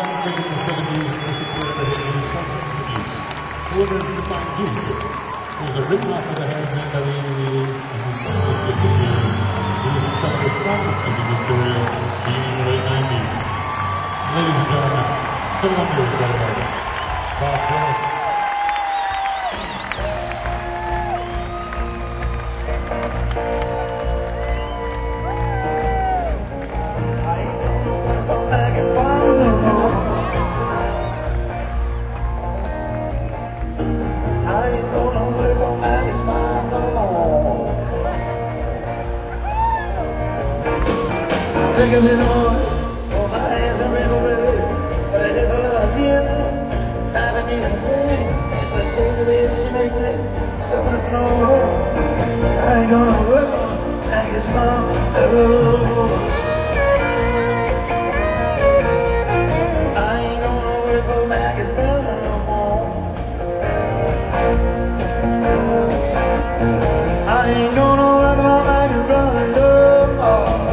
young kid in the 70s who was supported by him with substance abuse. However, to find Jesus, who was a written off of the head man by the Indians and his subsequent years. He was himself a prominent figure in Victoria, being in the late 90s. Ladies and gentlemen, come on here, brother. Bob Dylan. Think of it all, all my hands are in the way, but I hit full of ideas, driving me insane. It's the same the way she make me, it's coming up floor. I ain't gonna work on like it's mom, I ain't gonna work for Maggie's brother no more. I ain't gonna work for Maggie's brother no more.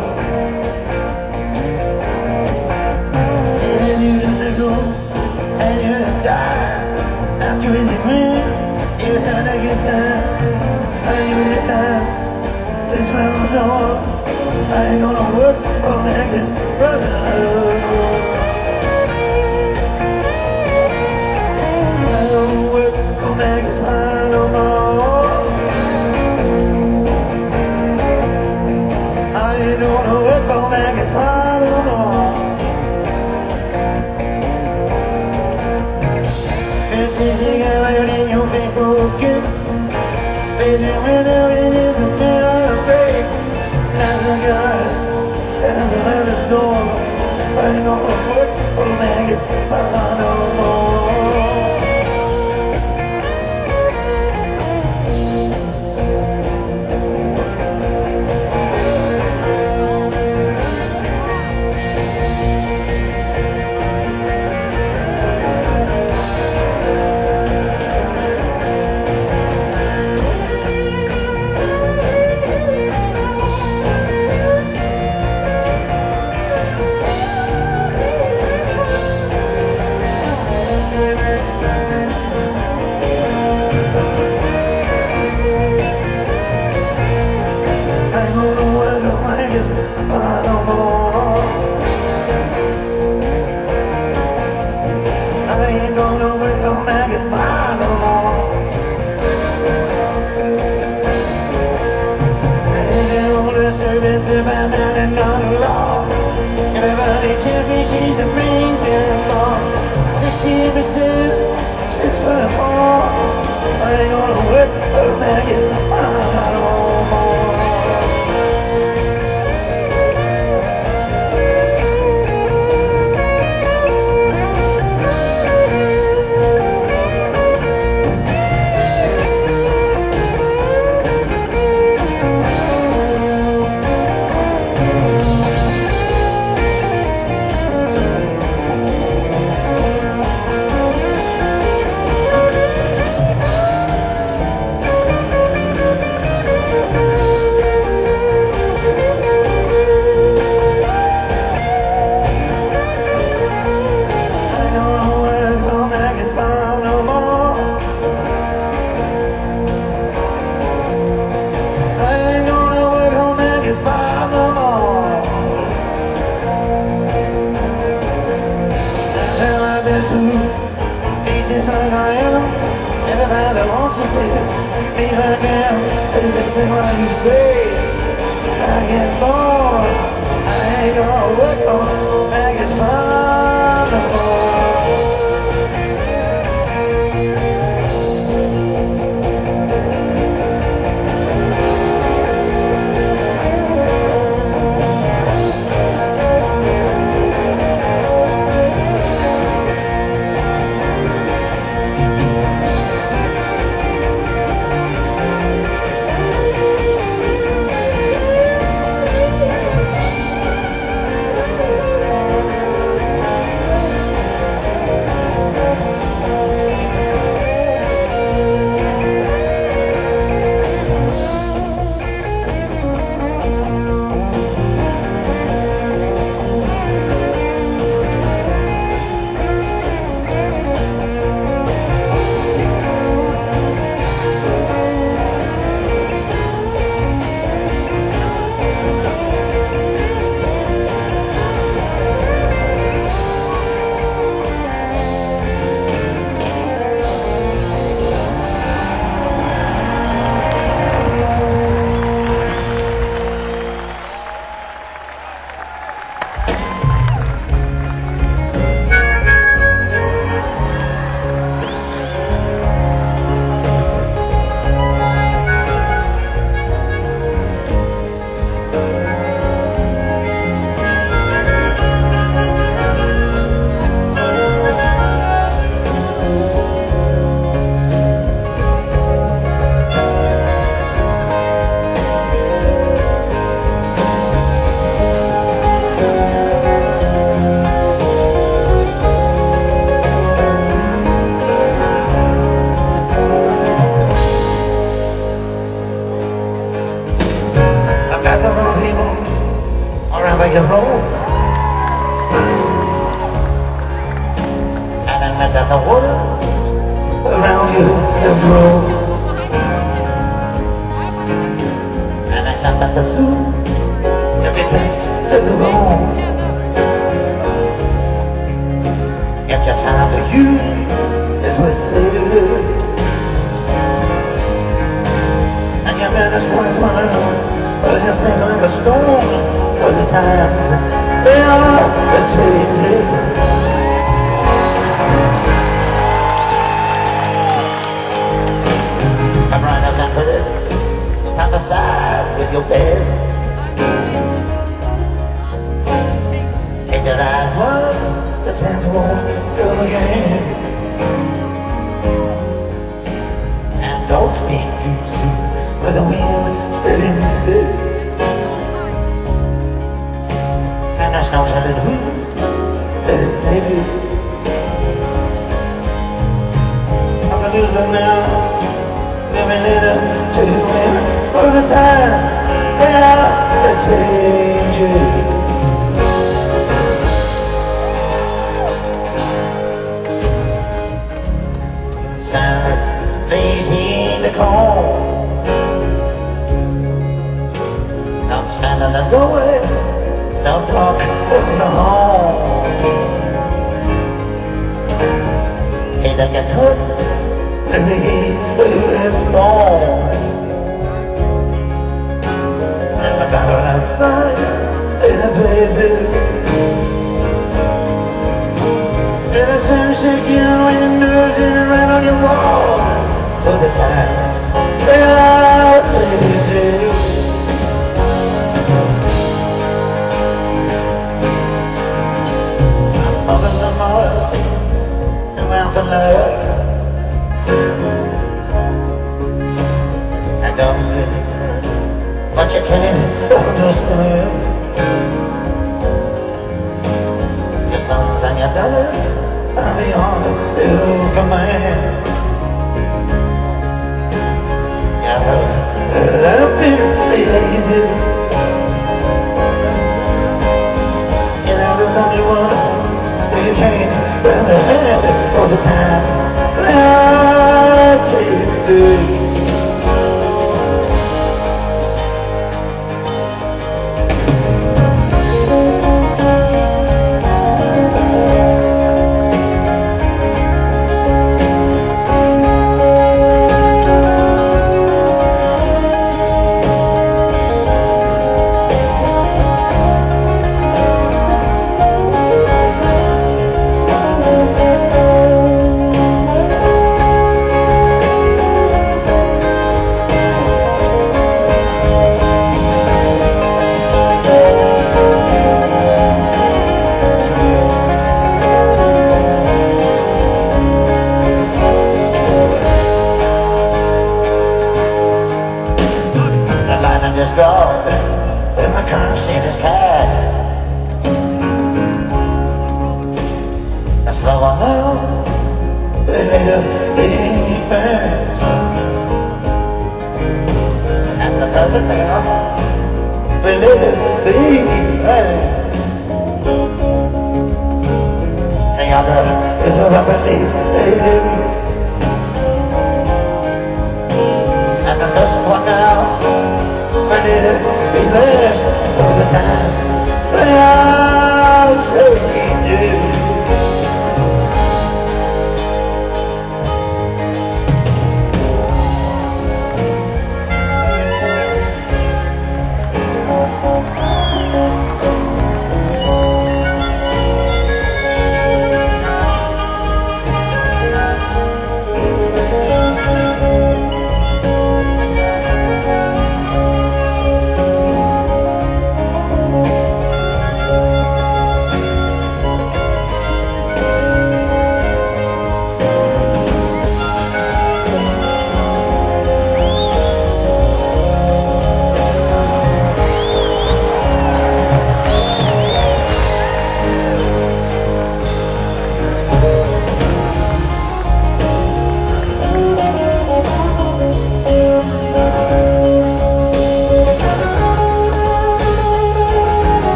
And you're a dime, ask you is it green, you having a good time, find you anytime, this love was on, I ain't gonna work for Maggie's brother no more. I ain't gonna work for Maggie's brother no more. I ain't gonna work for Maggie's brother no more. It's easy going in your Facebook gift. Bedroom window, it is a mirror of breaks. As a guy stands around his door, I ain't gonna work for Maggie's brother no more. Everybody tells me she's the brains behind law. 16 pieces, 6 foot and 4. I ain't gonna work for Maggie's no more. Just like I am, everybody wants to be like I am. This is what you say. I get bored, I ain't gonna work on Maggie's farm no more. of grow. And I shot at the food, every place to the bone. If your time for you is worth saving, and your minutes was one, but you sink like a stone. For the times they are changing. Come right as I put it, prophesize with your bed. If your eyes were, the chance won't come again. And don't speak too soon, with the wind still in the bed. And there's no telling who that it's maybe. I'm gonna lose it now. Maybe later to win for the times they are changing. Sound lazy in the cold. Don't stand in the doorway. Don't knock on the home. He that gets hurt, maybe he is wrong. There's a battle outside, and it's waiting. And the sun shake your windows and right on your walls. For the times they are changing. Mothers and mothers throughout the land. I don't really care, but you can't understand. Your sons and your daughters are beyond your command. Yeah, I've been created. Get out of the new one, if you can't lend a hand for the times they are changing. Just dog, and my currency is cash. That's slow on now, but later be fast. That's the present now, but later be fast. The other is a rapidly fading, and the first one now. But it'll be last for the times they are changing.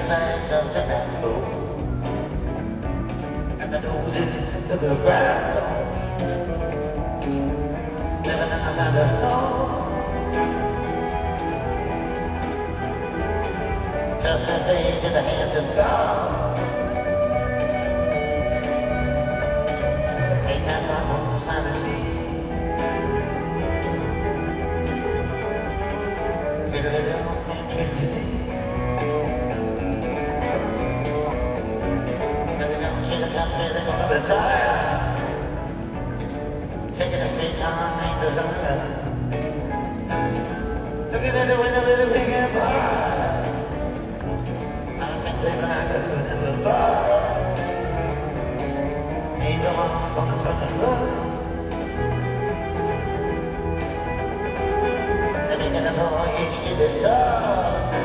bags of the transport, and the noses to the ground floor. Living in the land of law, just a fade to the hands of God. He passed my soul silently. They're gonna retire, taking a speed car named Desire. Looking at the window with a big empire. I don't think they like us will never buy. Ain't the one gonna turn and run. They're making a voyage to the sun.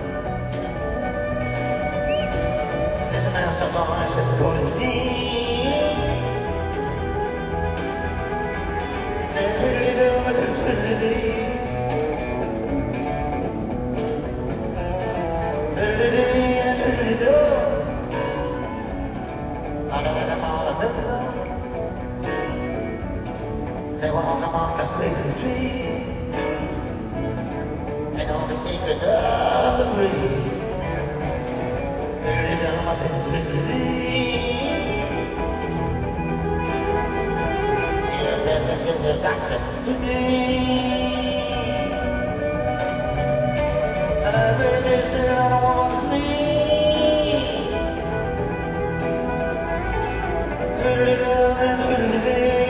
This master voice is calling me. They walk among the stately tree. They know the secrets of the breeze. I said, your presence is of access to me. And I may be sitting on a woman's knee. Twiddly-dum and twiddly-dee.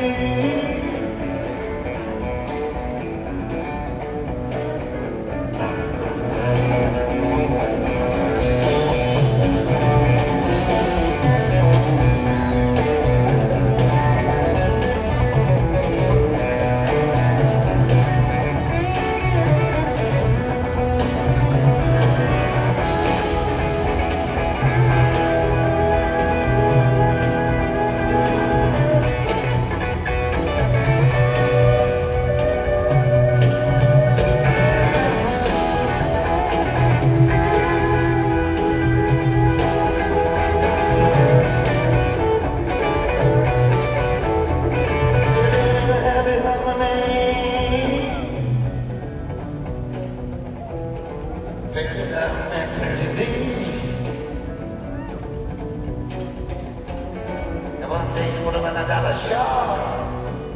And one day when I got a shot,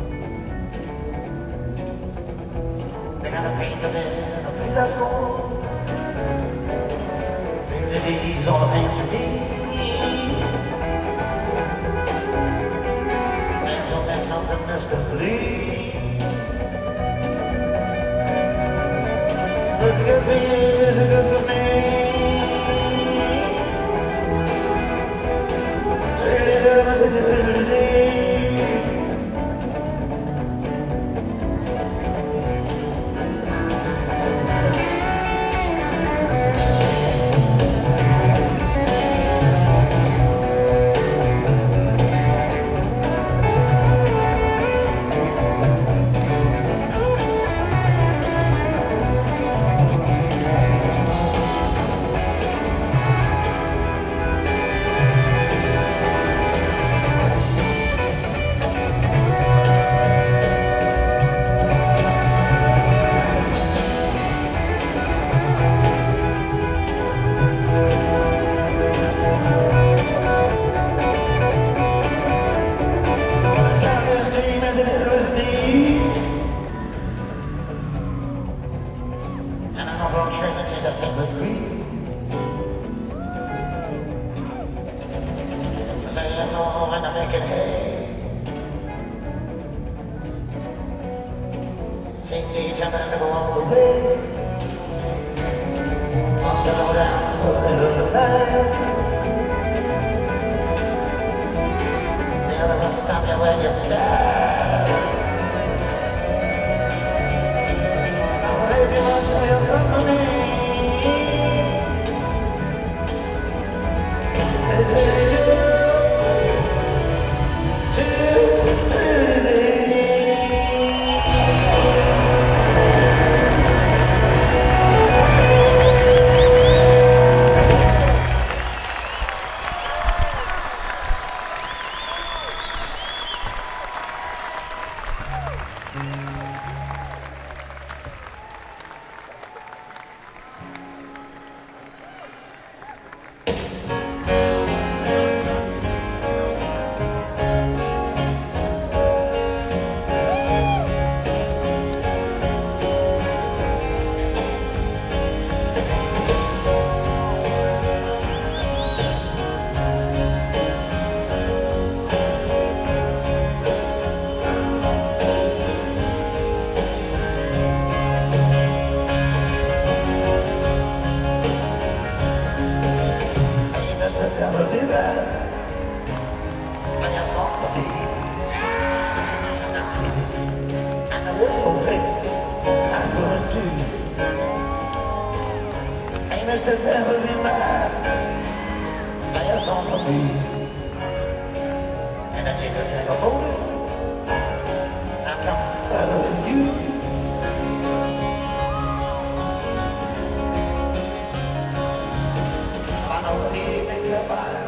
they gotta paint the bed in a place I score. Paint the leaves on his hands and knees. Then told me something, Mr. Please. It's good for you, it's good for me. And I know Brook Trees is a simple creed. Laying low and I'm making hay. Sing to each other and go all the way. Once I go down, so they'll die. They'll never stop you when you stop. Very much for your company. Say hello to too. Hey, Mr. Tambourine Man, play a song for me. And I take a motor, I'm coming following you. I know the evening's a fire.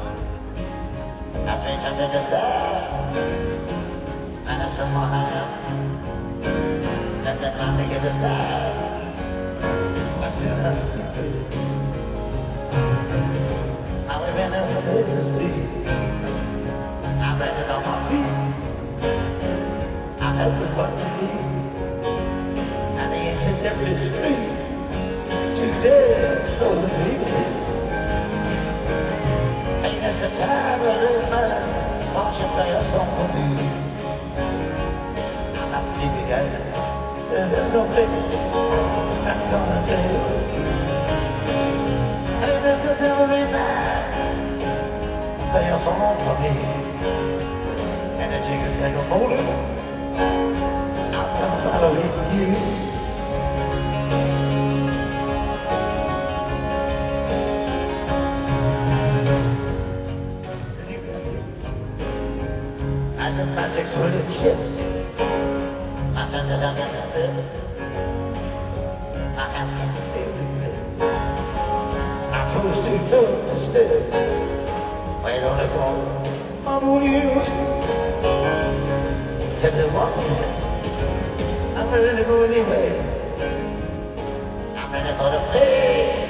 I switch under the sun, and I swim my hand. Let that man look at the sky. I still not sleeping. I live in this places be. I read it on my feet. I help with what to be. And the ancient temple street. Today, oh baby. Hey, Mr. Tambourine Man, won't you play a song for me? I'm not sleeping either. There's no place I'm gonna tell. Hey, Mr. Tambourine Man, play a song for me. And the chicken take a motor, I'm gonna follow you. And the magic's wooden ship. My senses have been spilled. My hands can't feel the grip. My toes too numb to step. Wait only for my booty used. Tell me what minute. I'm ready to go anyway. I'm ready for the fade.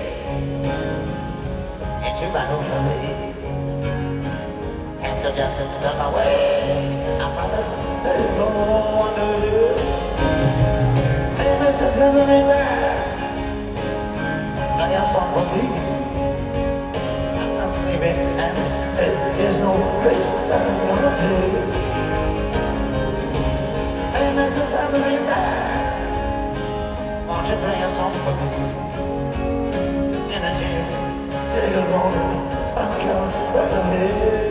Into my own parade. Pastor Johnson spelled my way. I promise there's no one to do. Hey, Mr. Tambourine Man, play a song for me. I'm not sleeping and there's no place I'm gonna do. Hey, Mr. Tambourine Man, won't you play a song for me? In a gym, take a moment, I'm coming right ahead.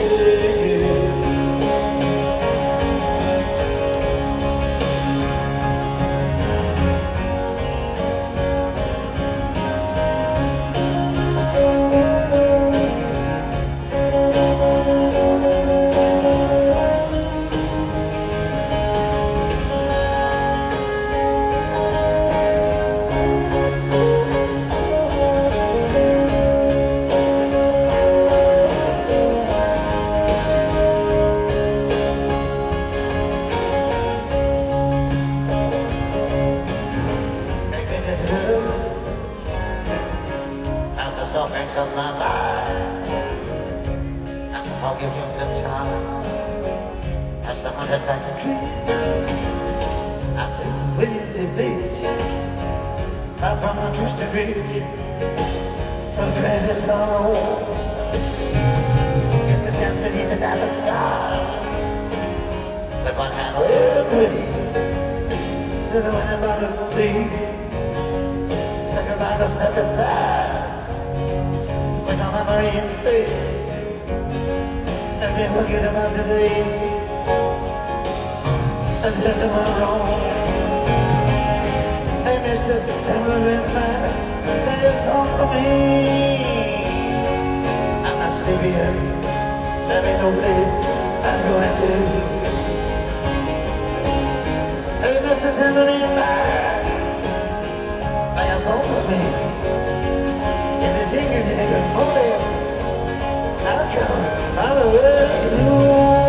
Things on my mind. As the fog gives of time, as the 100 factory trees, I take the windy beach, out from the twisted ridge, the crazy sorrow. Used to dance beneath the diamond sky, with one hand real pretty, silhouetted by the sea, second by the seventh side. With a memory in faith, and we forget about today, and tell them I'm wrong. Hey, Mr. Tambourine Man, play a song for me. I'm not sleeping, there ain't no place I'm going to. Hey, Mr. Tambourine Man, play a song for me. Jingle, jingle, morning, I'll come, I'll with you.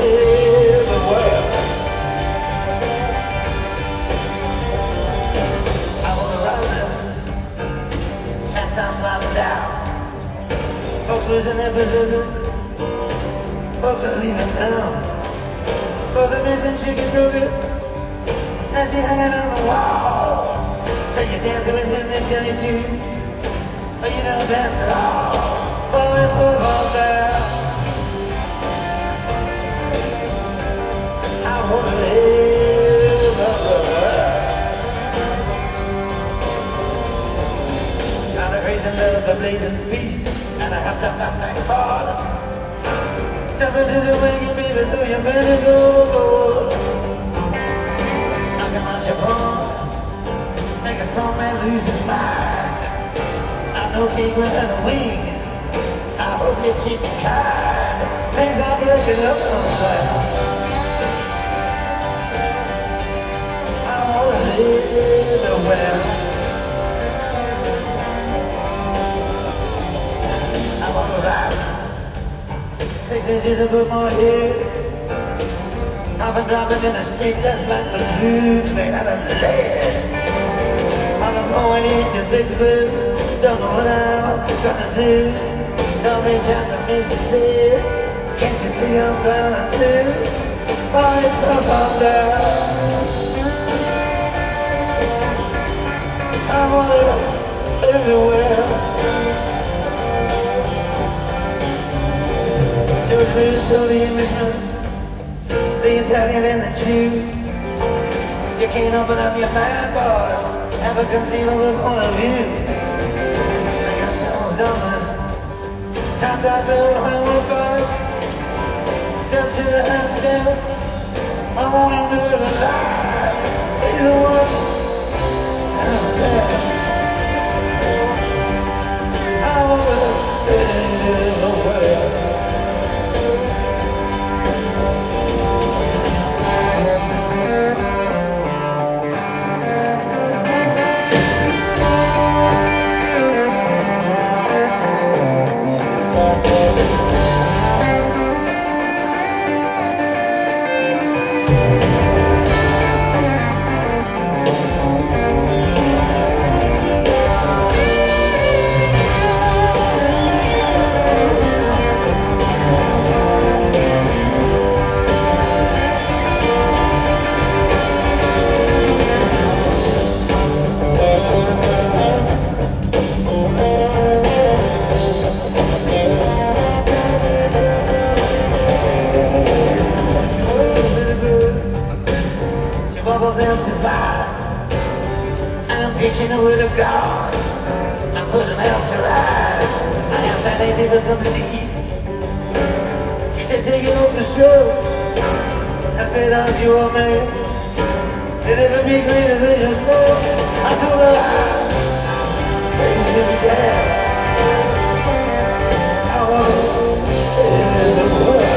everywhere. I wanna ride them, tracks start sliding down. Folks losing their positions, folks are leaving town. Folks are missing chicken nugget, and she hanging on the wall. So you're dancing with him, they tell you to, but you don't dance at all. Well, that's what all there. I wanna live everywhere. Got a crazy love for blazing speed, and I have to Mustang hard. Jump into the wagon, baby, so your bed is overboard. I can launch your bones, make a strong man lose his mind. I'm no king without a wing, I hope you treat me kind. Things are breaking up somewhere. I wanna live everywhere. I wanna ride 6 inches above my head. I've been dropping in the street just like balloons made out of lead. I'm going into Vicksburg, don't know what I'm gonna do. Don't reach out to Mississippi, can't you see I'm trying to do? Boy, it's tough out there. I wanna everywhere. George Lewis saw the Englishman, the Italian and the Jew. You can't open up your mind, boys, ever conceivable point of view. They got someone's dumping, tapped out the Hollywood bar, just to the hands down. I want him to live alive. He's the one out there. I want to live away. I'm preaching the word of God. I'm putting out your eyes. I am that easy for something to eat. She said, take it off the show. As bad as you are, man. It'll never be greater than your soul. I told her, baby, let me down. I want to live the world.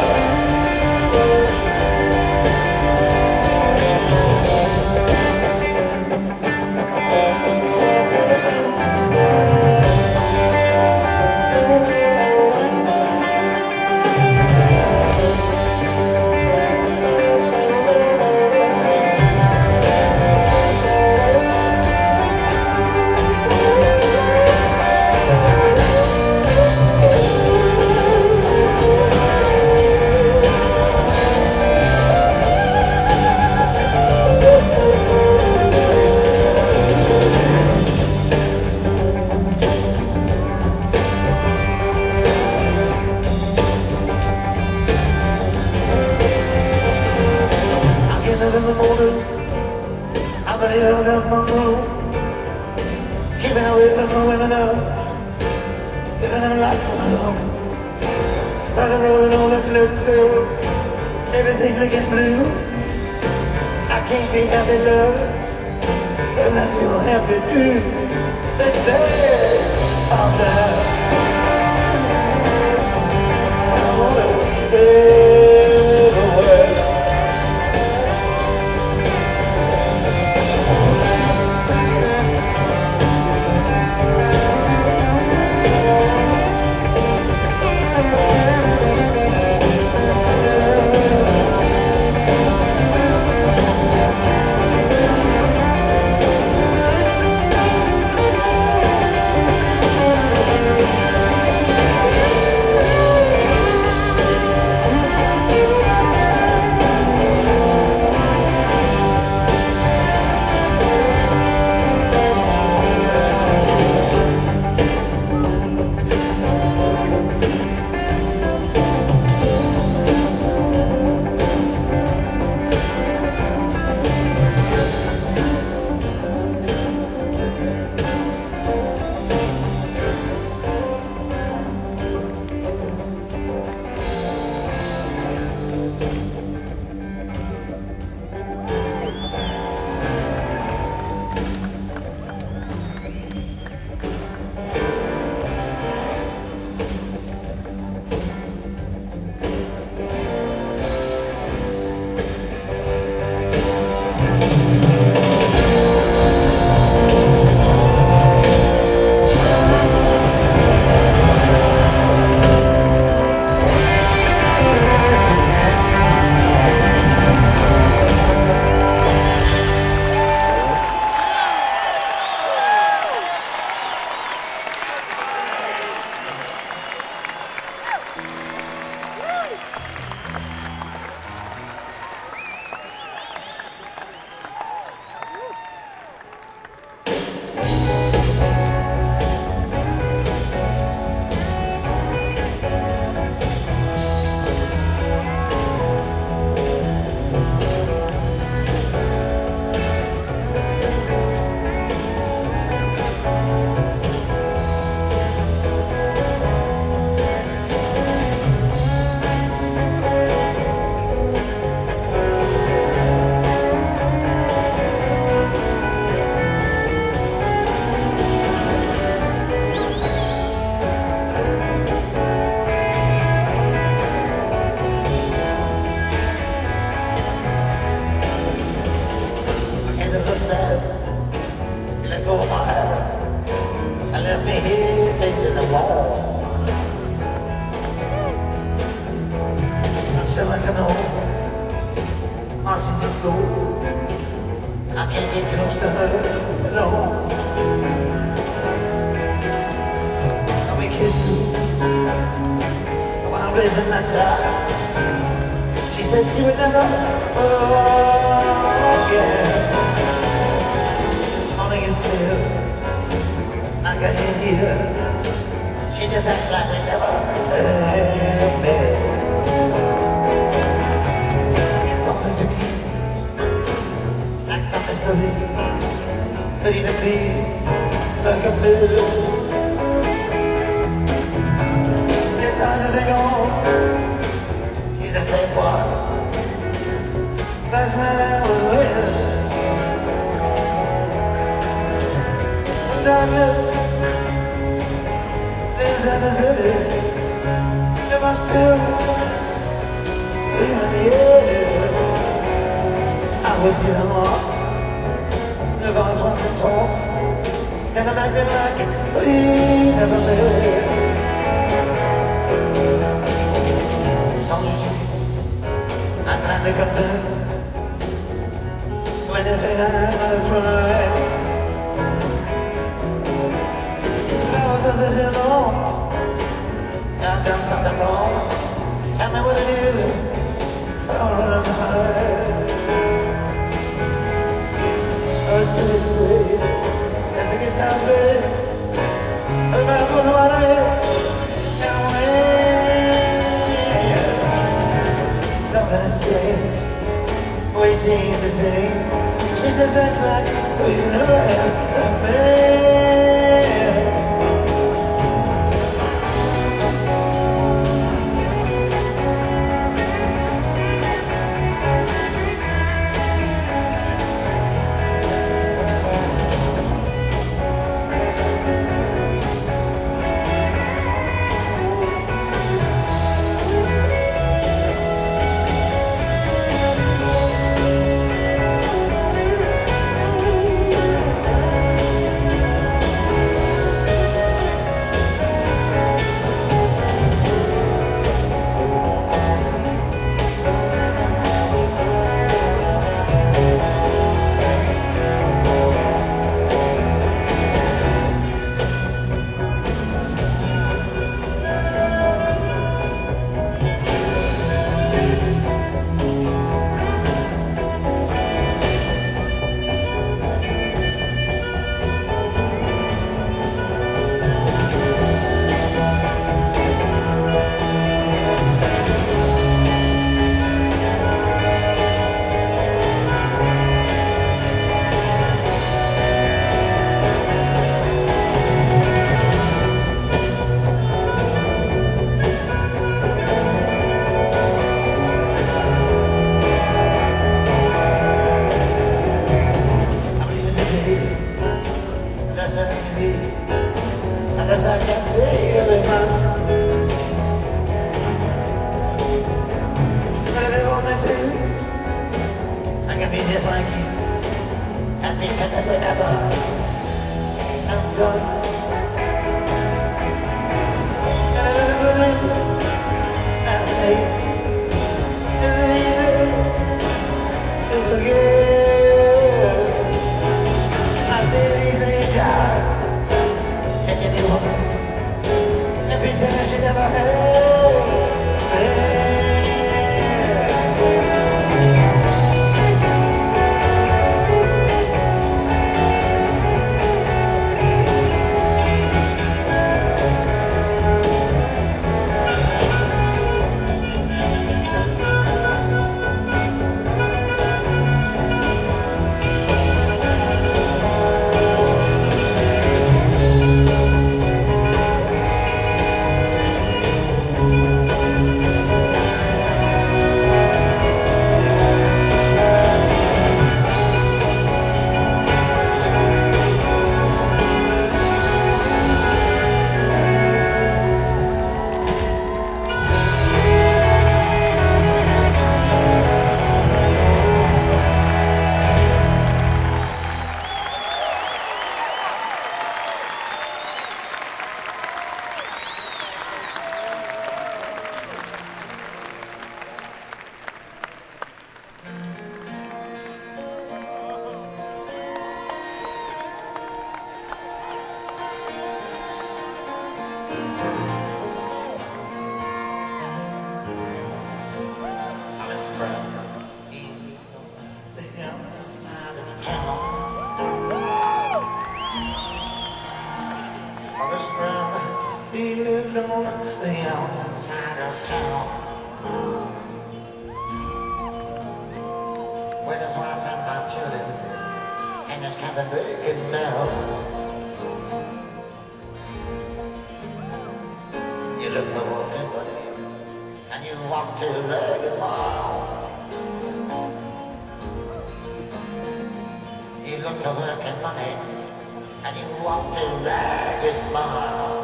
In the morning, I believe I'll dust my room, keeping away from the women up, giving them lots of room. Like a rolling over glitter, everything looking blue. I can't be happy, love, unless you're happy too. It's bad out there. I wanna live away. know I see her go. I can't get close to her at all. And we kissed her while raising that time. She said she would never forget. Morning is clear, like I hit here. She just acts like we never met. It's something to me, like some mystery, but even me, like a bill. It's hard to think on. She's the same one. Last night I was with. The darkness lives in the city. If I still live in the air, I wish you the more. If I was once in talk, instead of acting like we never met. Told you, I'm glad to confess to anything I might have tried. I was just here long. I've done something wrong. Tell me what it is. I'll run and hide. I was stupid sweet. As the guitar played, the mouth was wide of and when something has changed, we ain't the same. She just acts like we never had a man. As I can say every month, but if you want me to, I can be just like you and pretend that whenever I'm done. And if anybody asks me, is it easy to forgive? I say it's easy, God. And anyone, and pretend I should never have been. with his wife and 5 children, and his cabin breaking now. You look for working money, and you walk to Ragged Mall. You look for work and money, and you walk to Ragged Mall.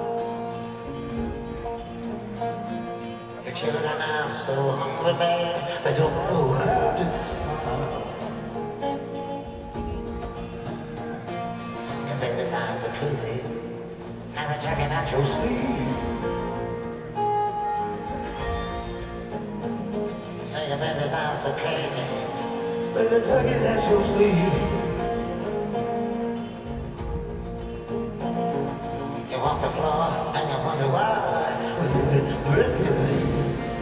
Your children are so hungry, man, they don't know how to smile. Your baby's eyes are crazy, and they're tugging at your sleeve. Say your baby's eyes look crazy, but they're tugging at your sleeve. You walk the floor and you wonder why with every breath you breathe.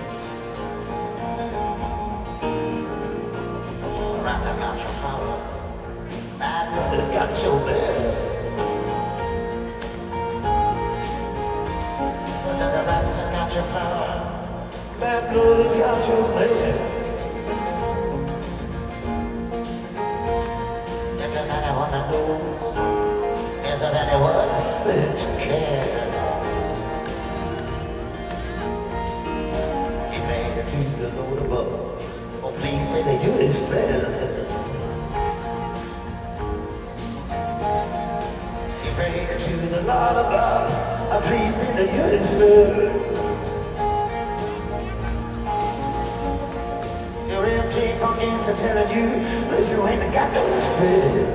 Rats have got your flower, bad blood have got your bed. I said the rats have got your flower, bad blood have got your bed. If there's anyone that knows, is there anyone that cares? You pray to the Lord above, oh please say that you is friend. You pray to the Lord above, oh please say that you is friend. Your empty pockets are telling you that you ain't got no friend.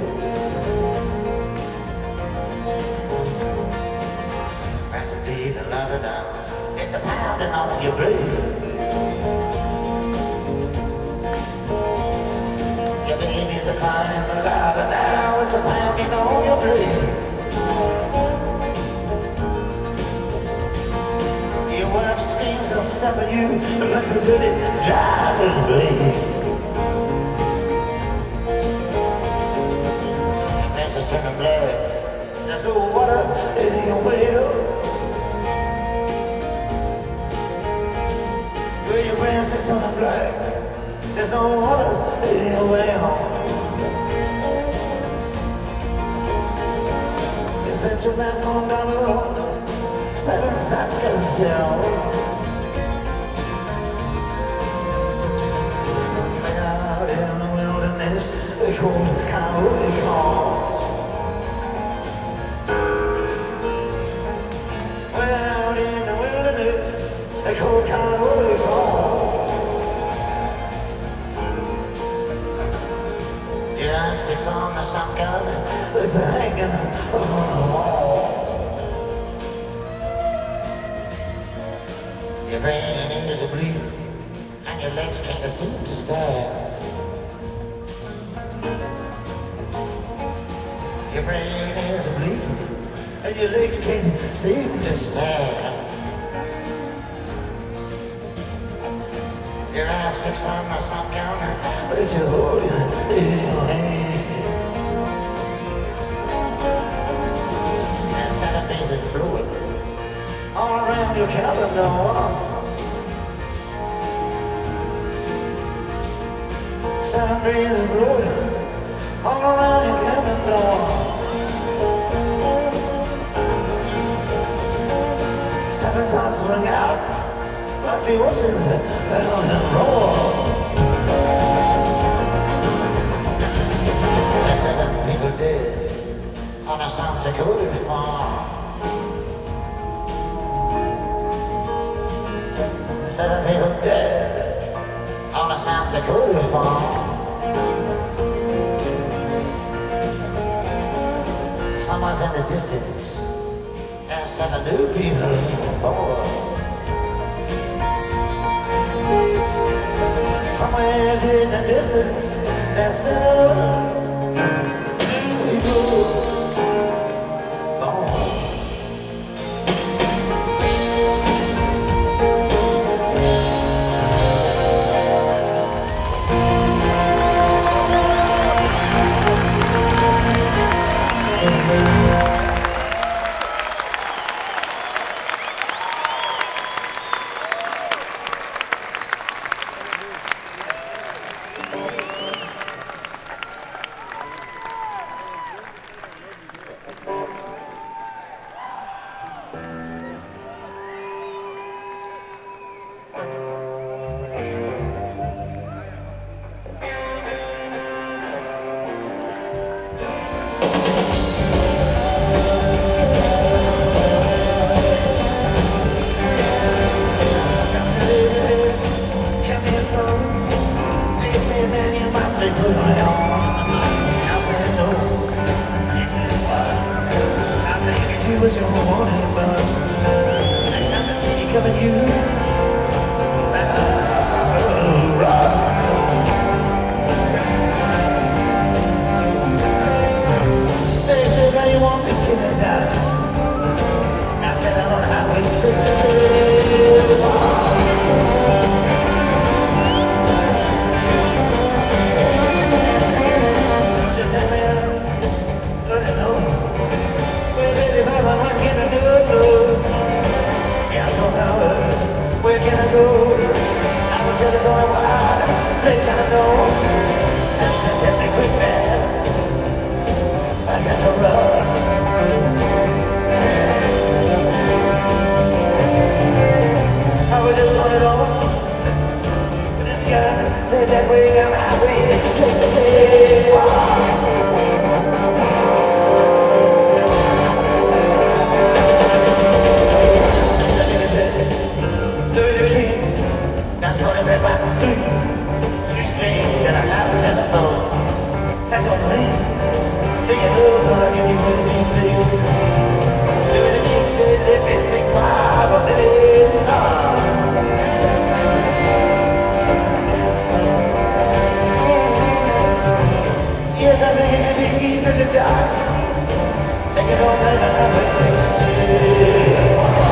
That's a beat a lot of down. It's a pounding on your brain. Your babies are crying louder now. It's a pounding on your brain. Your wife screams and stabbing you like a dirty driving blade. Your face is turning black. There's no water in your well. Your grass is turning black. There's no water in your well. You spent your last $1 on 7 seconds, yeah. Out in the wilderness, they called Coyote Calls. Out in the wilderness, they called Coyote Calls. Your eyes fix on the shotgun that's hanging on the wall. Your brain is bleeding, and your legs can't seem to stand. Your brain is bleeding, and your legs can't seem to stand. Your eyes fixed on the shotgun that you're holding in your hand. And 7 breezes blowing all around your calendar. 7 breezes blowing all around your calendar. 7 suns ring out like the oceans down and roar. There's 7 people dead on a South Dakota farm. 7 people dead on a South Dakota farm. Someone's in the distance, and 7 new people born. Somewhere in the distance, there's 7 new people born. said, man, you must be putting me on. I said, no. He said, what? I said, you can do what you want, but next time I see me coming, you run. They said, man, you want this kid to die. I said, I'm on Highway 61. Where can I go? I was there, there's only one place I know. Samson, tell me quick, man. I got to run. I was just running off. This guy said that way down Highway 61. Yes, I think it could be easier to die. Take it on down to Highway 61.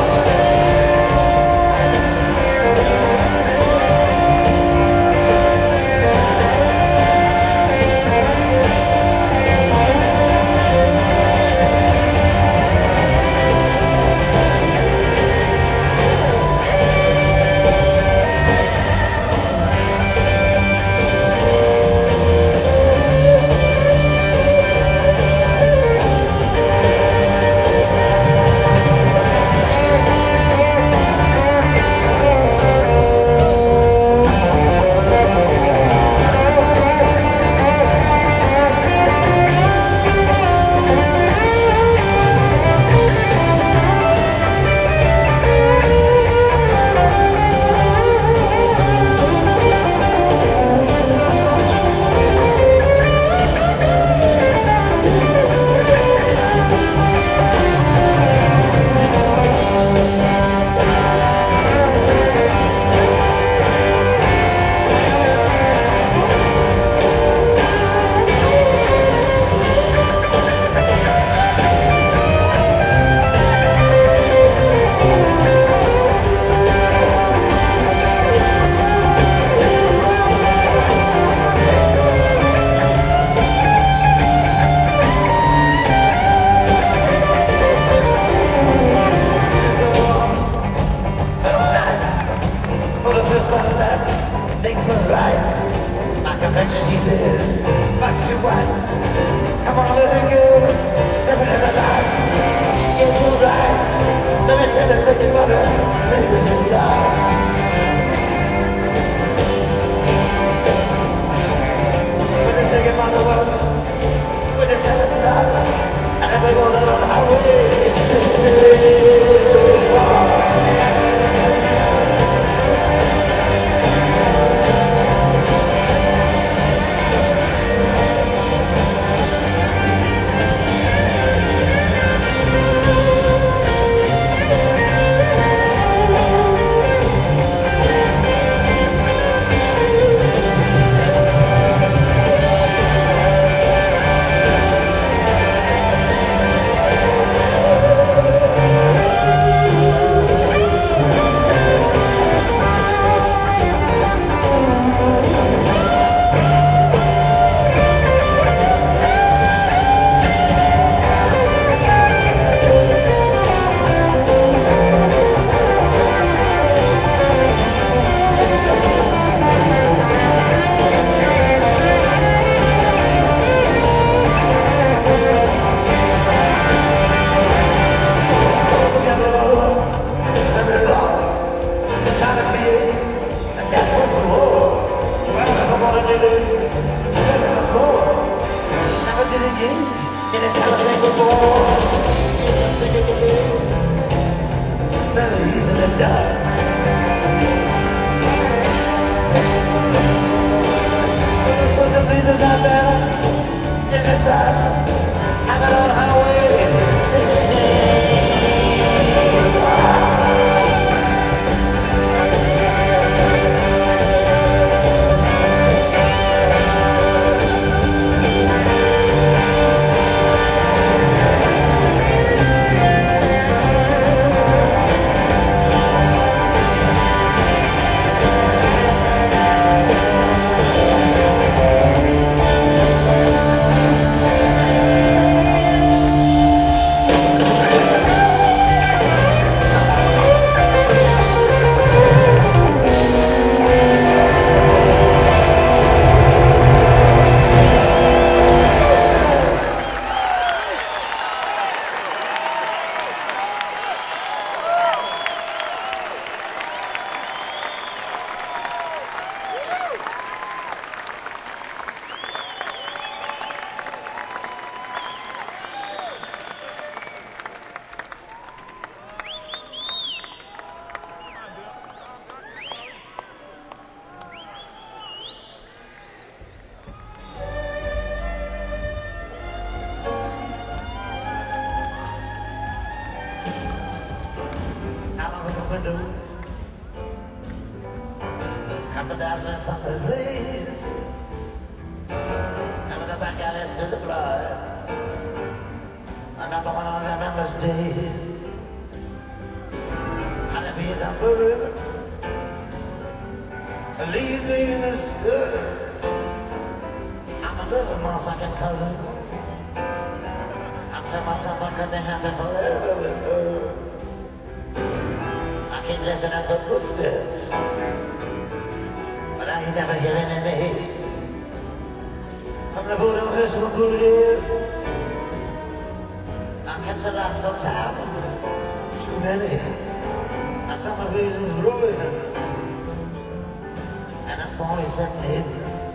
She said, much too white. Come on, little girl, step into the light. Yes, you're right. Let me tell you something, mother. This has been done. When the second mother was with the seventh son, and then we go out on Highway 61. Memories in the dark. sisters out there in the south, I've been on Highway 16. Window, cast a dazzling sunlit rays, and with the back alleys through the blood, another one of them endless days. Honeybees and buzzing, the leaves begin to stir. I'm a little my second cousin. I tell myself I could be happy forever with her. Keep listening for footsteps, but I ain't never hearing any from the boot of his bullets. I catch a lot sometimes, too many. My summer breeze is blowing, and the storm is setting in.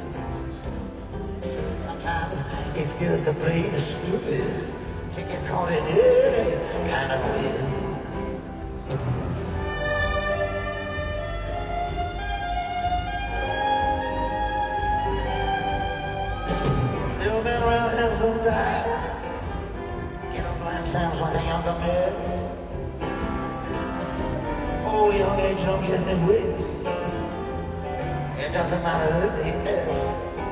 Sometimes it's just a plain stupid to get caught in any kind of wind. Men around here sometimes get on blind terms with the younger men. Old young age don't get them wings. It doesn't matter who they are.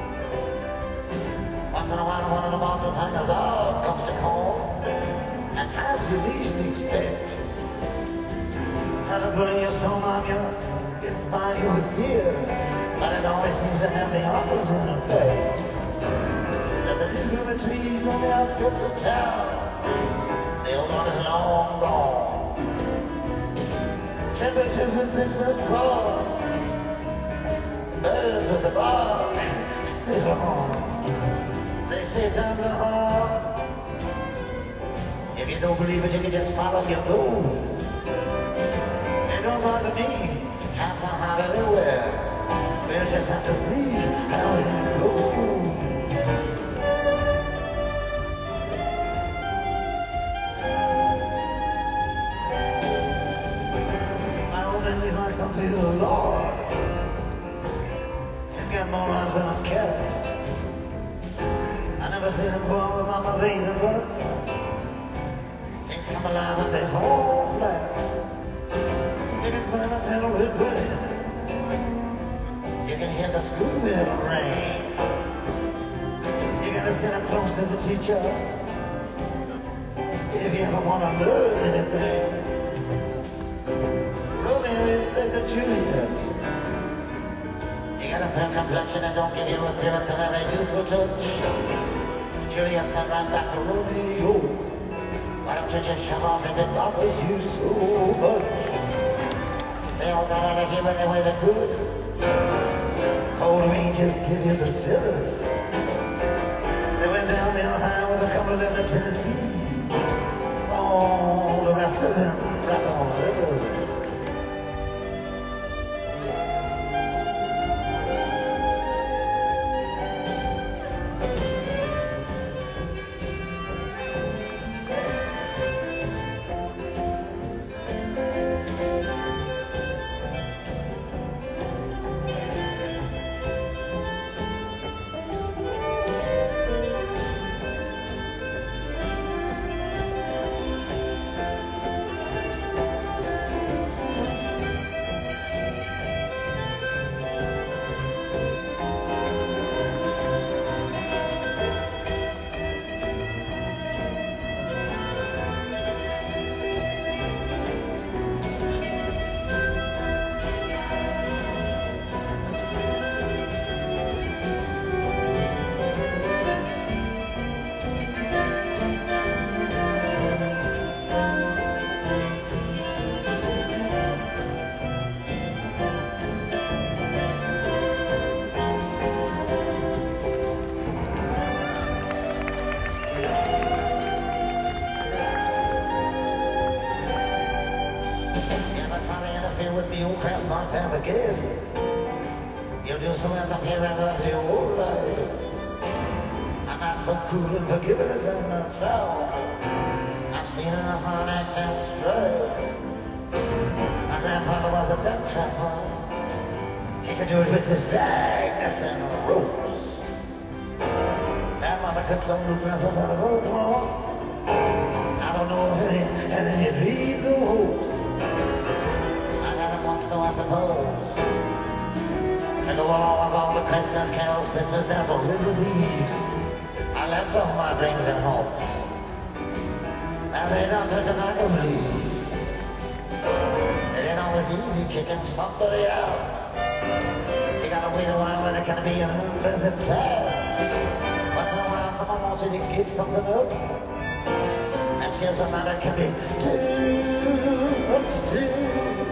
Once in a while one of the bosses hangers out comes to call, and times you least expect. Try to put your storm on you, inspire you with fear, but it always seems to have the opposite effect. There's a new group of trees on the outskirts of town. The old one is long gone. Temperatures at 6 across. Birds with the bark still on. They say times are hard. If you don't believe it, you can just follow your nose. It don't bother me. Times are hard everywhere. We'll just have to see how it goes. He's like some little lord. He's got more arms than a cat. I never seen him fall with my mother either, but things come alive when they fall flat. You can smell the pedal with burning. You can hear the school bell ring. You gotta sit up close to the teacher if you ever want to learn anything. The Juliet. You got a fair complexion and don't give you appearance of having youthful touch. Juliet sent right back to Romeo. Why don't you just shove off if it bothers you so much? They all got out of here any way they could. Cold rain just give you the shivers. They went down the Ohio with a Cumberland and Tennessee. All the rest of them right on rivers. with me, old crass my path again. You'll do some of the parents of your whole life. I'm not so cool and forgiving as I'm not so. I've seen enough on accent strife. My grandfather was a duck trapper. He could do it with his drag nets and ropes. Grandmother cut some bluegrass out of old cloth. I don't know if it had any dreams or hopes. I got it once though, I suppose. To go along with all the Christmas carols, Christmas dance on Christmas Eve. I left all my dreams and hopes. Now they don't touch tobacco leaves. It ain't always easy kicking somebody out. You gotta wait a while and it can be an unpleasant task. Once in a while someone wants you to give something up. And here's another can be too much too fast.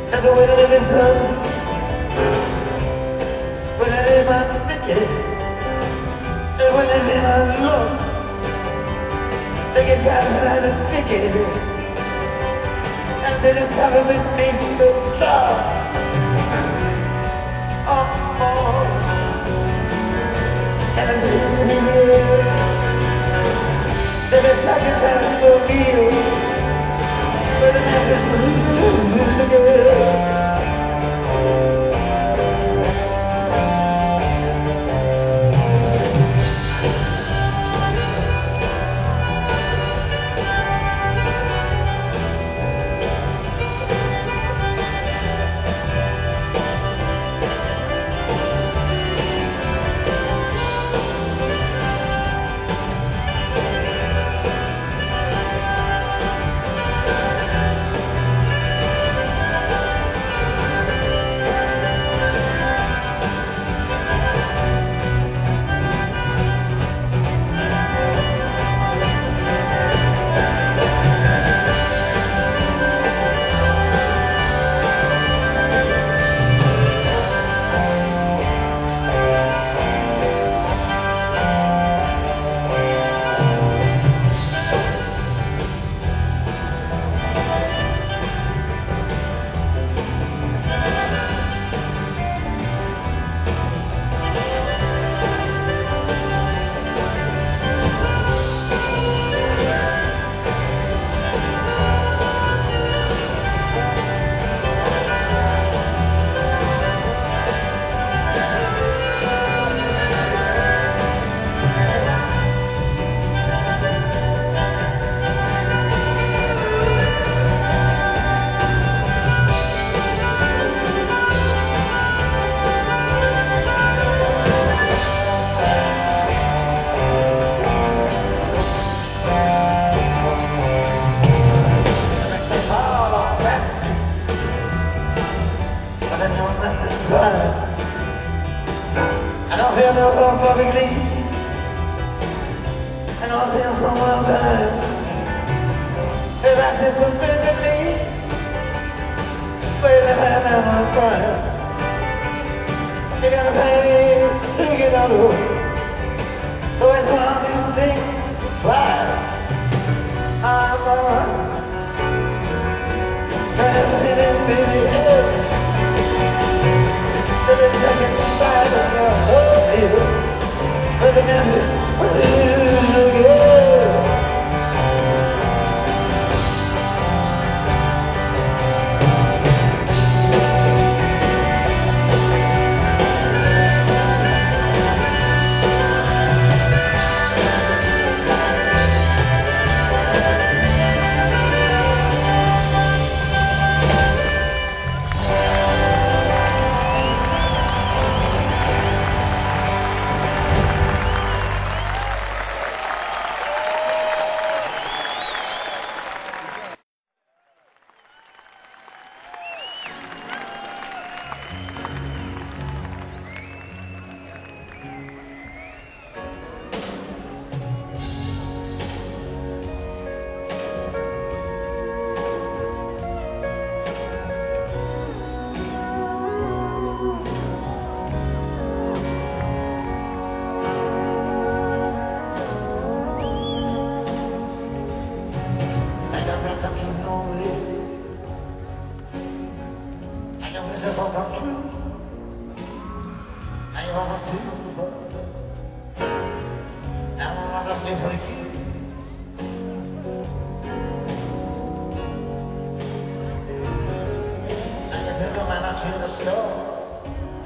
Just the way to live is done. Will I live my naked? And will I live my love? Make it down without a ticket. And they discover beneath the top. Oh, and it's easy to be there. The best I can tell them for me. But the Memphis Blues again. I don't feel no hope publicly, and I'll stay so well time. If I sit so busily, but if I have my pride, you gotta pay to get out of it. So it's one of these things, pride. I'm alright, and it's feeling busy. The best I can find on the whole deal. But the Memphis was again. All come true. I am almost too far. I'm almost too for you. I can build a ladder to the snow.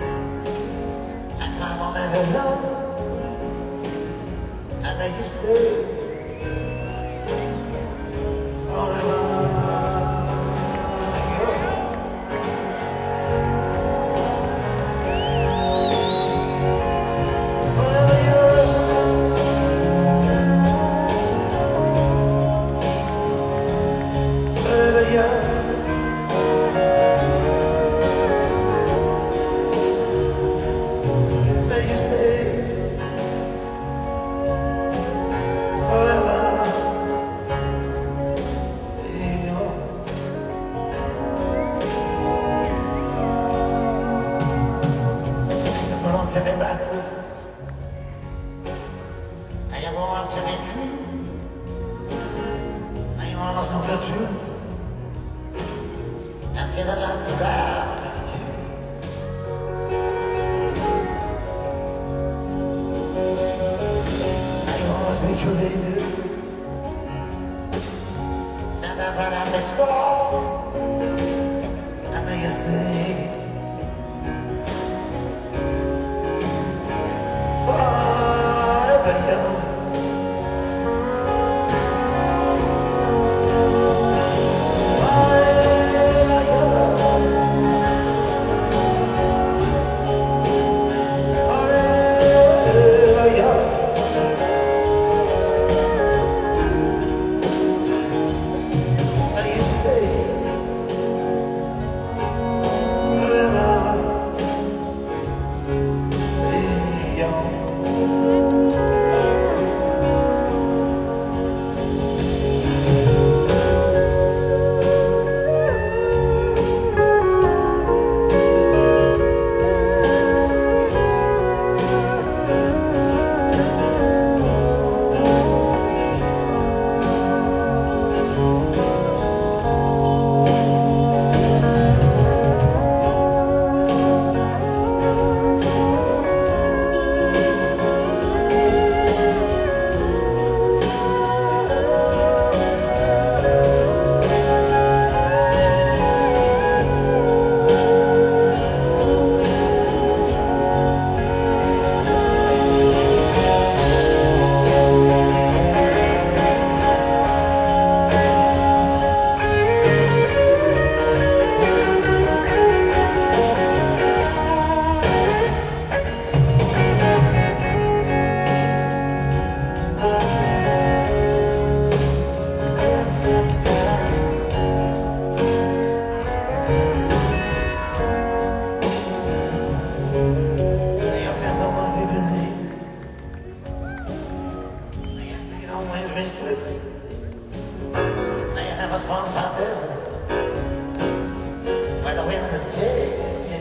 I climb on every hill, and make you stay. see the lights around. Now you always make your lazy. Stand up right out the strong. I know you stay. Forever young. A strong foundation where the winds of change.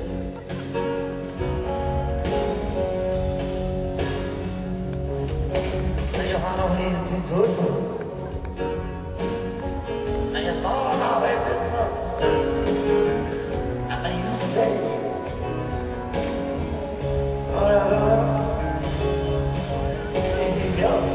Now you wanna always be good. Now you saw how it is look. And now you stay forever. There you go.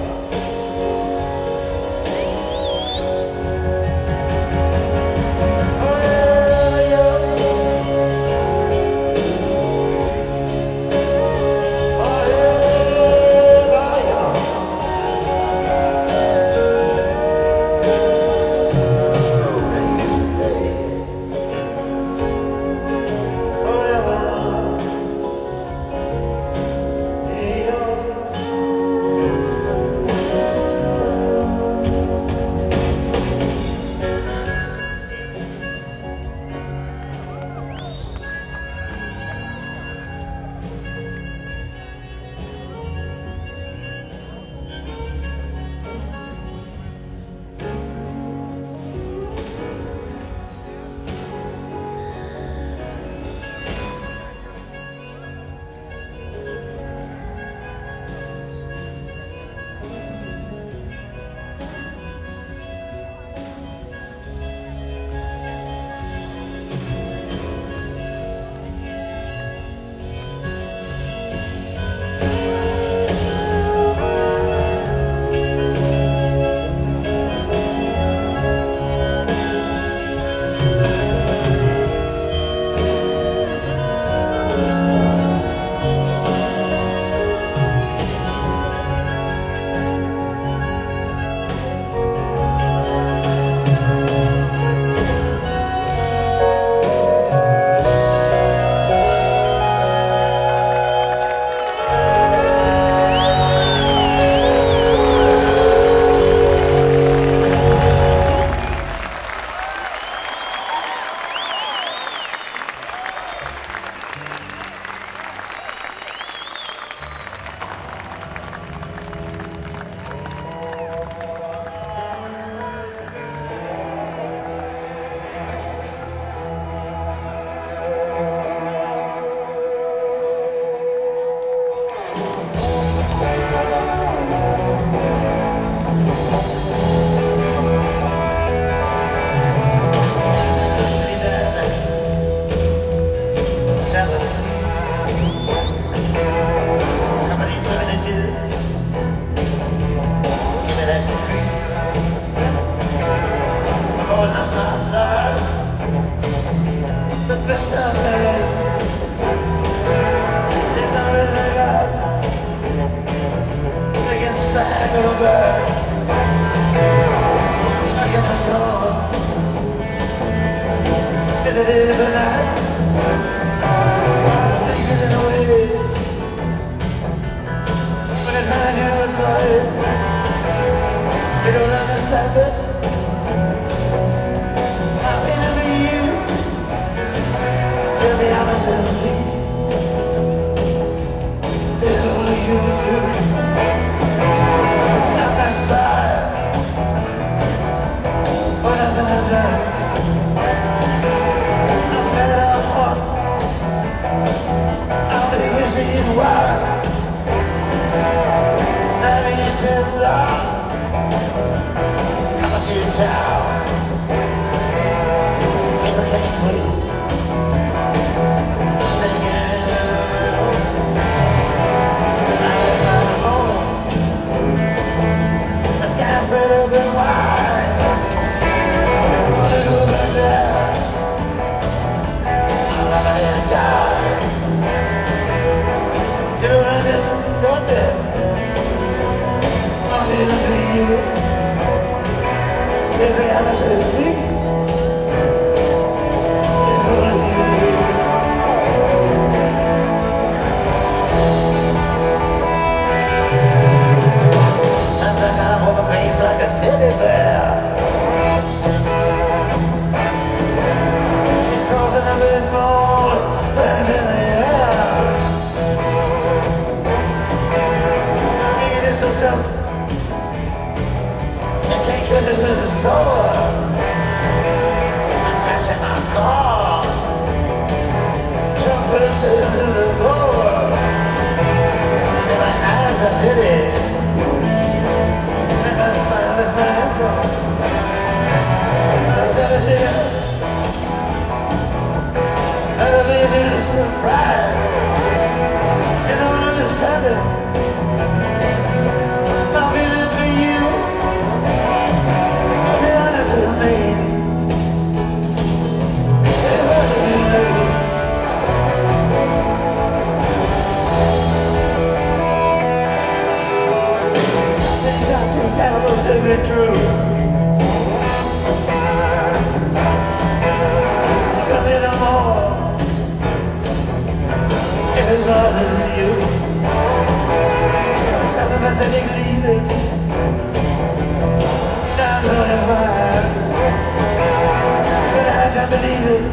little bird, I get my soul in the dead of the night. All the things get in the way when it had you was right. You don't understand it. I'm feeling for you. You'll be honest with me. If only you knew. I'm not sorry for nothing I've done. I'm bad of heart. I'll be whispering wild. Time is too long. I'm a too town. People can't wait. Spread open wide. I wanna go back there. I'll never let die. You don't understand it. I'm here to be you. Be honest with me. If only you knew. Face like a teddy bear. She's causing a baseball back in the air. I mean, it's so tough. You can't cut it with a sword. I'm crashing my car. Jump first into the board. Say my eyes are pity. My smile is my song. I said it here. I'll be just surprised. You don't understand it. I'm feeling for you. Be honest with me. If only you knew. Things are too terrible to be true. I'll come here no more if it bothers you. The South Pacific leaving down 25, but I can't believe it.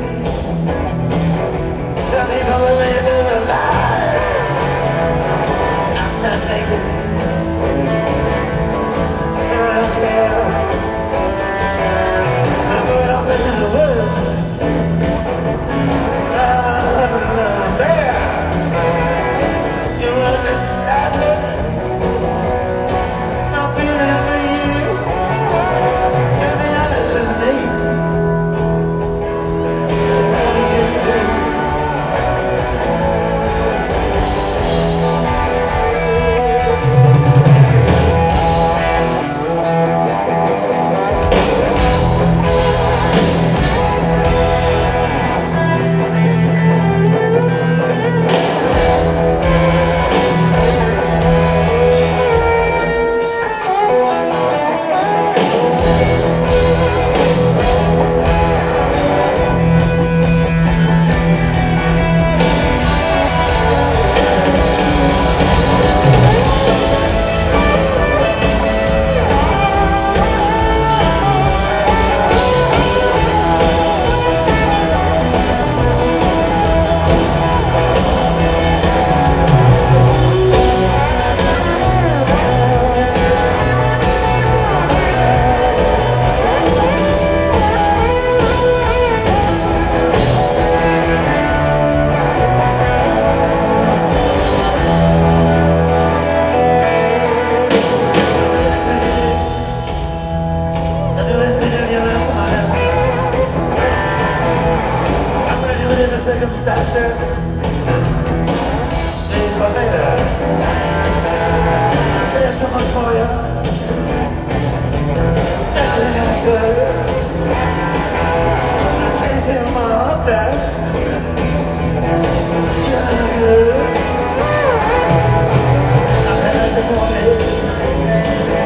Some people will make it alive. I'm stuck naked. I'm going off into the woods. I'm a hunting bear. You understand me? I'm feeling for you. You'll be honest with me. If only you knew. Circumstances, leave for later. There's so much for you. Everything I could. I can't tell my heart that you're no good. I'm better for me.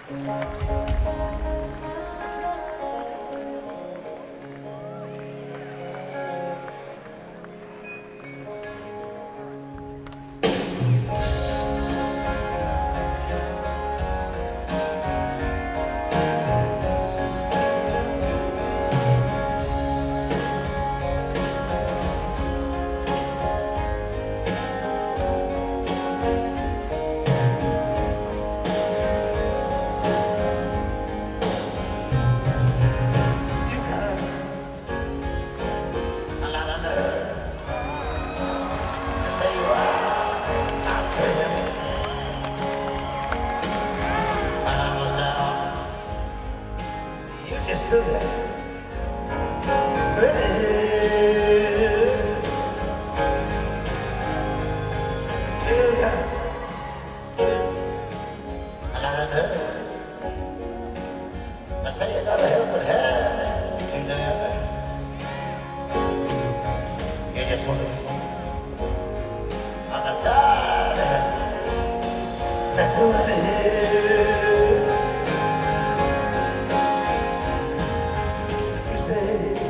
You got a lot of nerve to say you are my friend. When I was down, you just stood there. You got a lot of nerve to say you got a helping hand. You know, you just want to be on the side. That's what it is. You say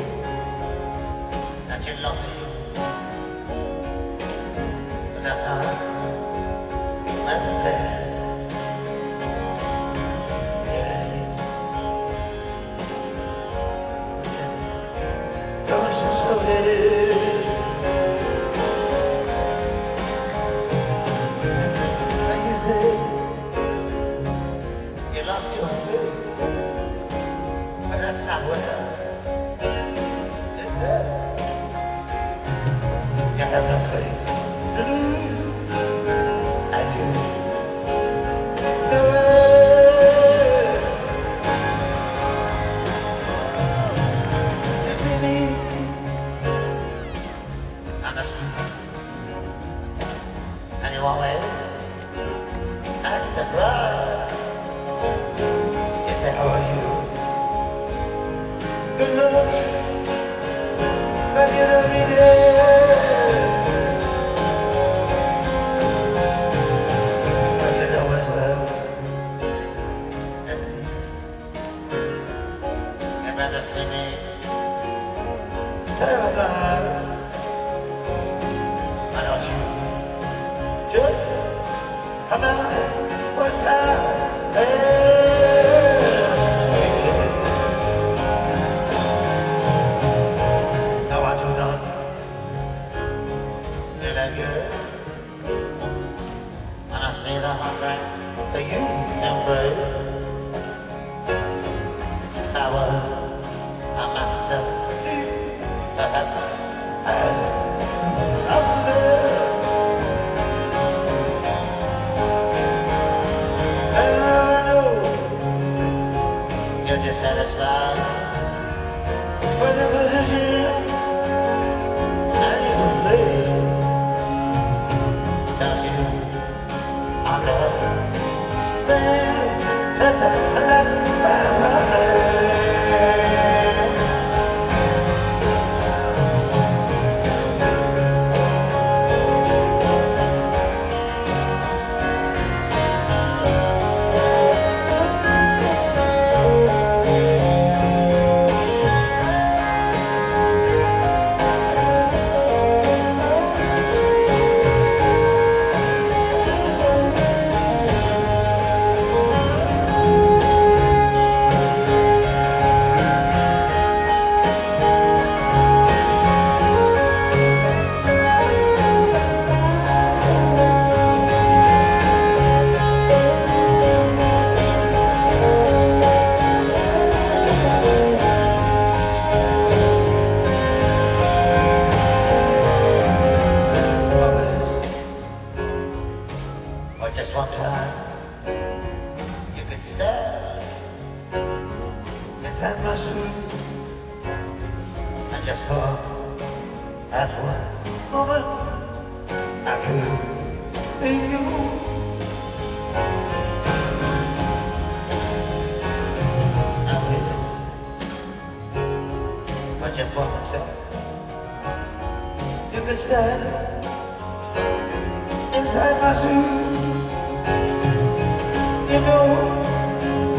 that you love me, but that's not what it says. Don't you show it? Like you say, you lost your faith, but that's not where it's at. You have no faith to lose, and you know it. You see me on the street, and you always act surprised. You say, how are you? Good luck, but you don't need it. But you know as well as me, you'd rather see me paralyzed. Why don't you just come out one time? Now I do not feel that good when I see the heartbreaks that you embrace. I was a master, perhaps I'm there. And I know you're dissatisfied with the position that you play. Don't you understand? That's a lot of my inside my shoes. And just for that one moment, I could be you. I will, but just one second. You could stand inside my shoes. You know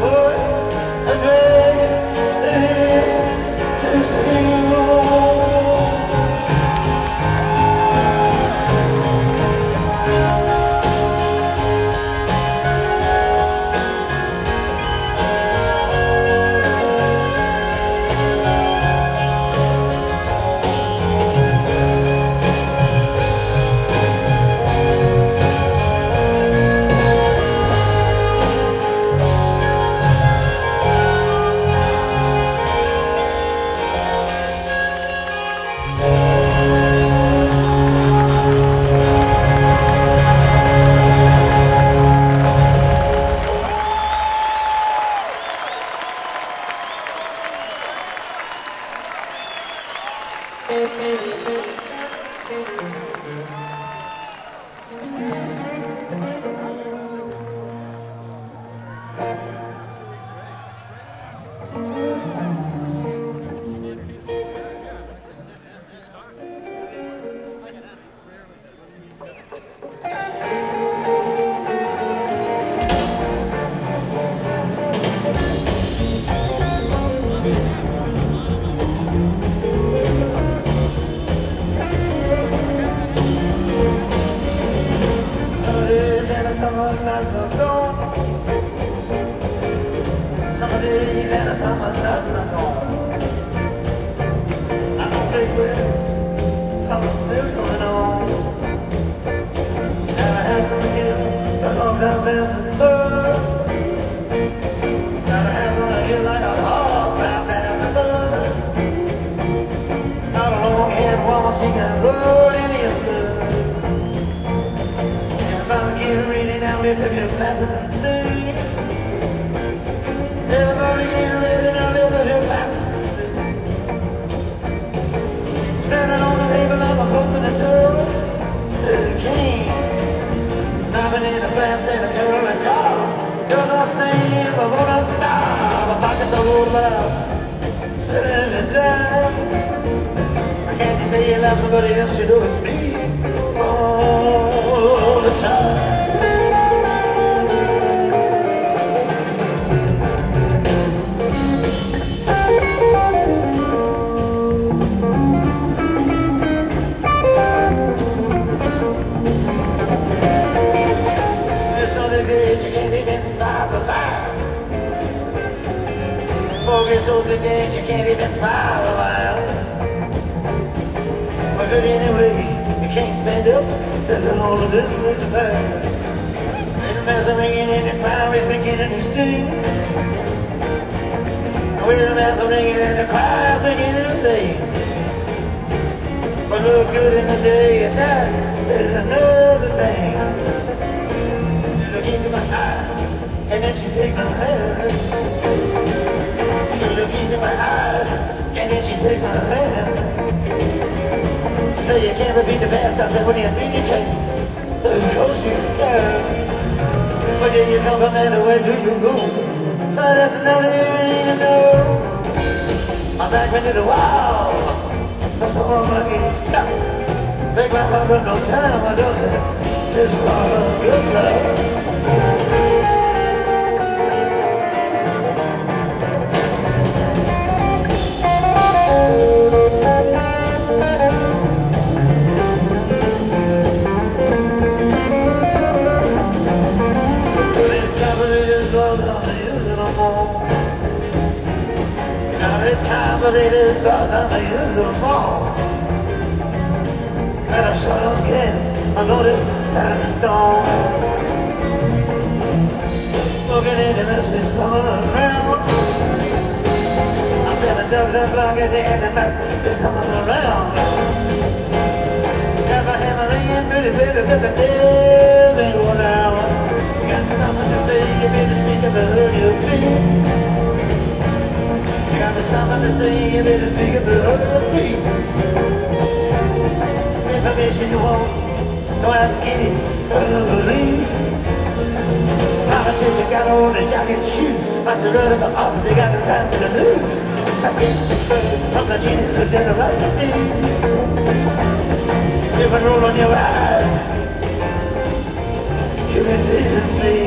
summer days and the summer nuts are gone. I know a place where summer's still going on. And I have some hill that honks out there in the mud. Got a house on a hill like a hogs out there in the mud. Got a long-haired woman, she got old Indian blood. Everybody get ready now, lift up your glasses and sing. Everybody get ready now, lift up your glasses and sing. Standing on the table, I'm a posting a toast to the king. Mopping in the flats and a kettle and car. Cause I sing, but won't not stop. My pockets are full, but I'm spinning it down. I can't say you love somebody else, you know it's me all the time. You can't even smile alive. Focus on the days you can't even smile alive. But good anyway, you can't stand up. There's an all of this was bad. Little bells are ringing and the choir is beginning to sing. Little bells are ringing and the choir is beginning to sing. But look good in the day and night. There's another thing. Into my eyes, and then she take my hand. She look into my eyes, and then she take my hand. She said, you can't repeat the past. I said, what do you mean you can't? Of course you can. But then you come from and where do you go? So that's another thing you need to know. My back went to the wall. That's so long I can't stop. Make my heart run no time, I don't say, just one good luck. Carburetors, cause I'm a usual more. And I'm short on gas, I know the start is gone. Looking in, there must be someone around. I'm 7 dogs and block at the end, there must be someone around. Got my hammer ringing, pretty baby, but the nails ain't going down. Got something to say, you better speak up and hold your peace. Got something to say, you better speak up and hold your peace. Information you want, go out and get it, unbelief. Politician got on his jacket and shoes. Master run in the office, they got no time to lose. Sucking from the genius of generosity. You can roll on your eyes. You can tease me.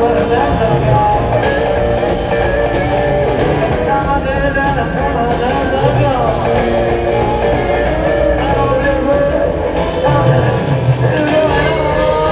summer nights are gone. Summer days and the summer nights are gone. I hope this way something still going on.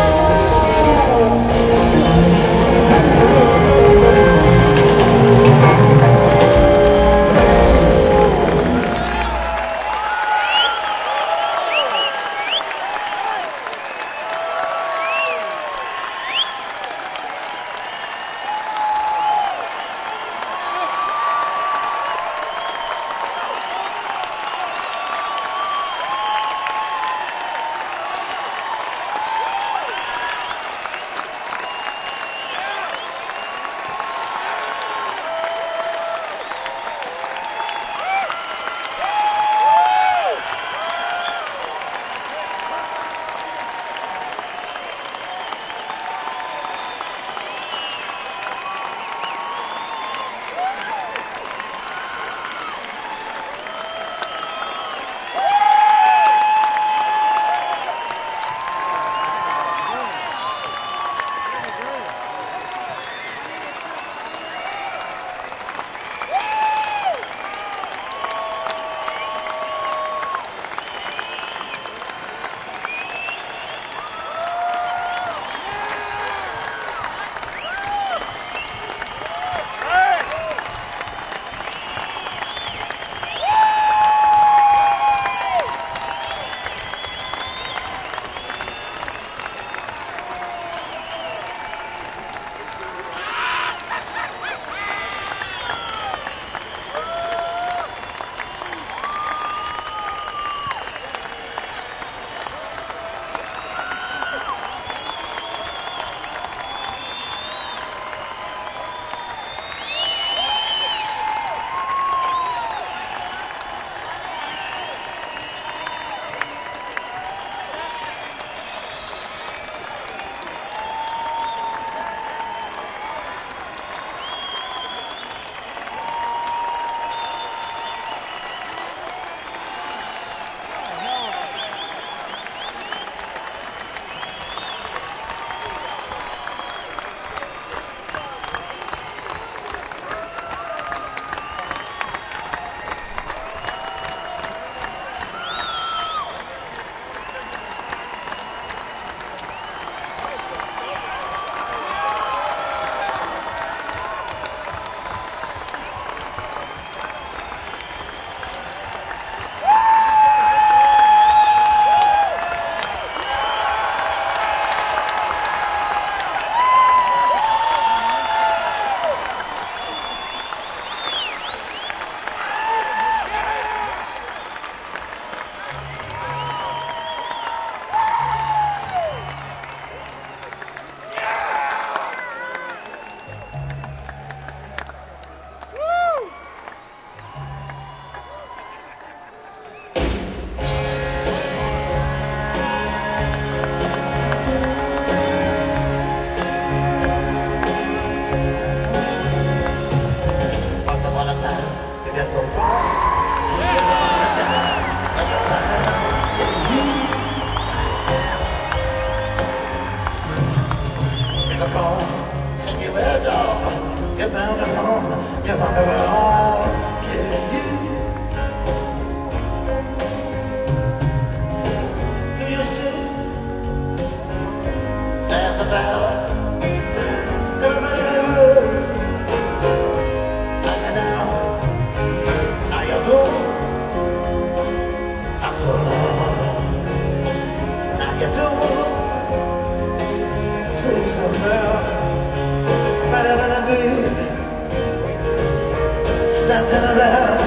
Nothing around,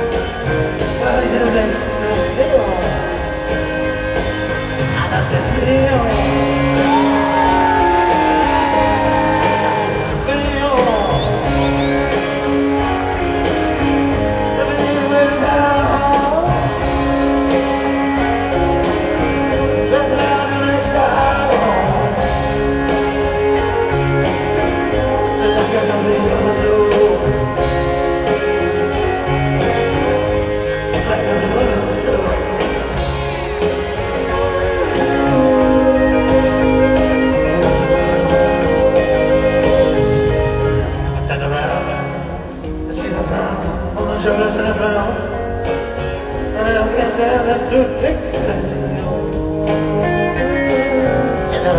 but you makes me feel. I just feel. To be without a home, without an exile home, like a million.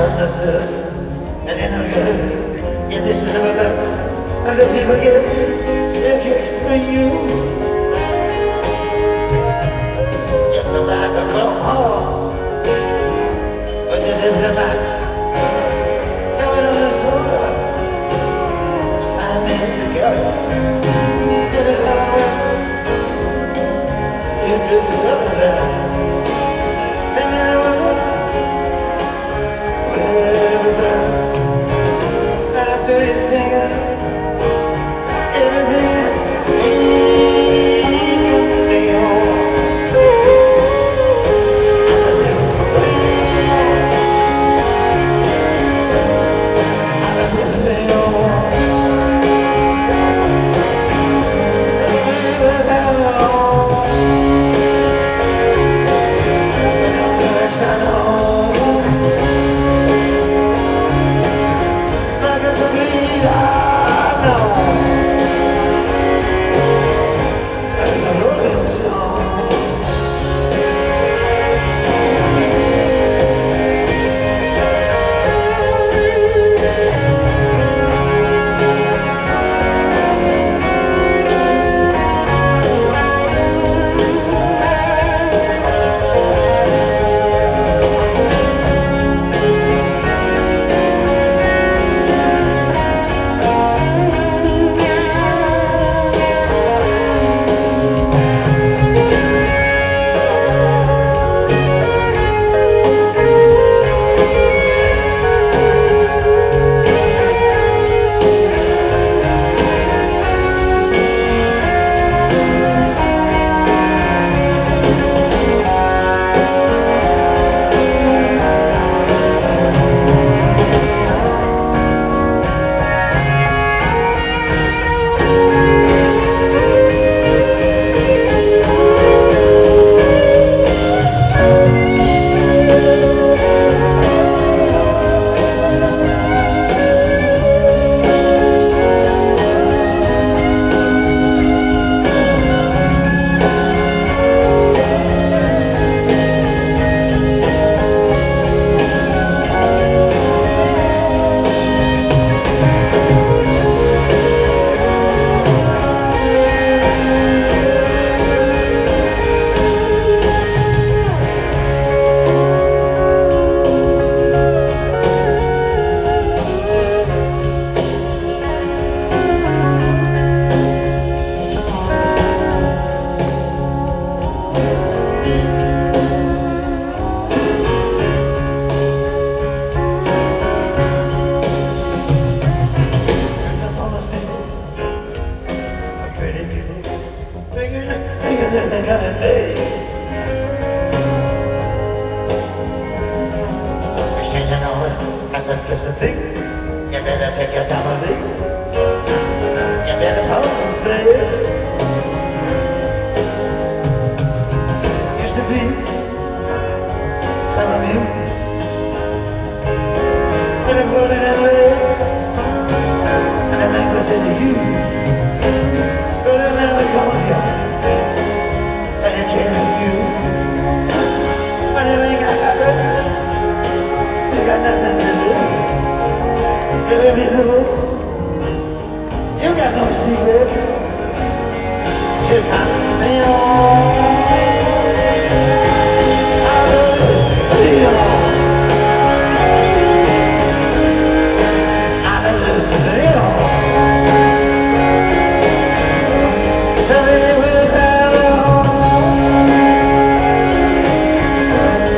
understood. And you're no good. You just never look. And the people get their kicks for you. You're so like a cold horse. But you live the night. Going on the shoulder. Sign me together. In a hard way. You discover that. Hanging out with them. After he's taken everything he can be on. I said, be on. I said, be on. Baby, without all. Without direction home. Princess gives the things. You better take your time and leave. You better pose and babe. Used to be some of you. When I put it in legs, and the night was into you. But it never comes young, and it can't help you. When you ain't got nothing, you got nothing to lose. You're invisible. You got no secrets. You can't see all.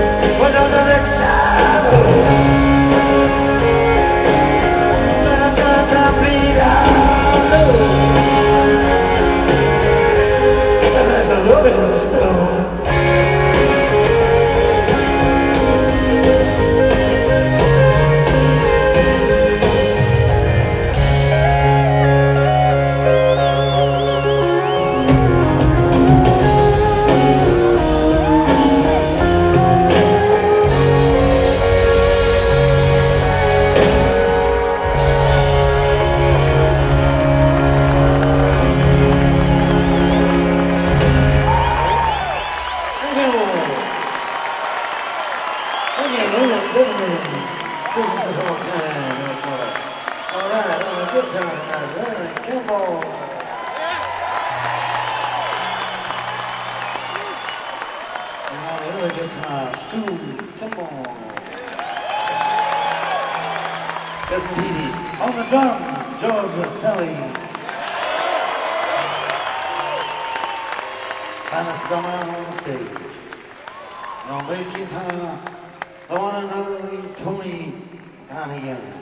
My God. All right, having a good time tonight. Larry Kimball. And on the other guitar, Stu Kimball. Listen, Dee on the drums, George Vasselli. Finest drummer on the stage. And on bass guitar, the one and only Tony Hannigan.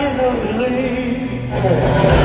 cannot believe